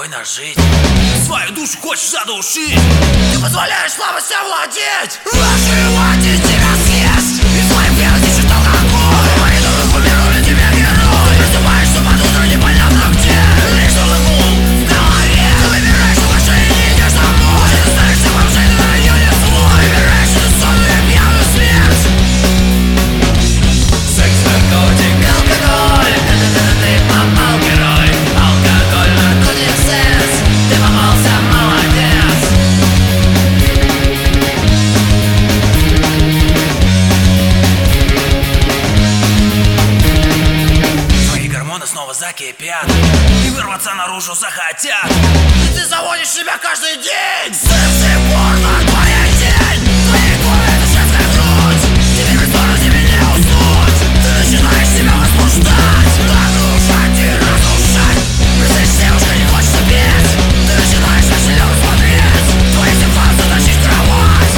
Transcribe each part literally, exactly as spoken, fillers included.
спокойно жить. Свою душу хочешь задушить, ты позволяешь слабости овладеть. Ваши мать тебя съесть, и своим пьяным читал алкоголь. Мои дуры умерли тебя герой. Просыпаешься под утро непонятно где. Лишь целый гул в голове. Ты выбираешь уважение и идешь домой. Ты становишься бомжей, ты на нее не свой. Выбираешь эту сонную пьяную смерть. Секс, наркотик, алкоголь. Ты попал, герой. Алкоголь, наркотик, секс. Ты попался, молодец. Твои гормоны снова закипят и вырваться наружу захотят. И ты заводишь себя каждый день. Секс и порно, твоя тень. Твои губы — это женская грудь. Тебе бесспорно, тебе не уснуть. Ты начинаешь себя возбуждать, разрушать и разрушать. Представь, девушка, не хочется петь. Ты начинаешь на себя смотреть. Твои симптомы затащить в кровать.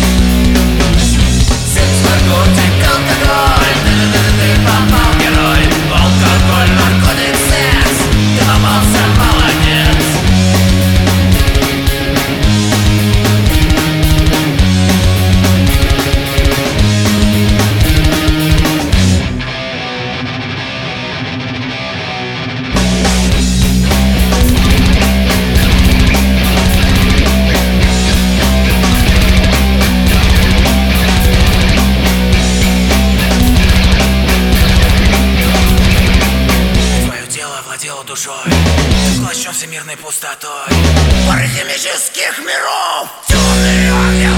Секс, наркотик, алкоголь. Ты попал, герой. Алкоголь, наркотик, секс. Ты попался, молодец. Твое тело владело душой, ты поглощен всемирной пустотой. Пары химических миров, темные огни.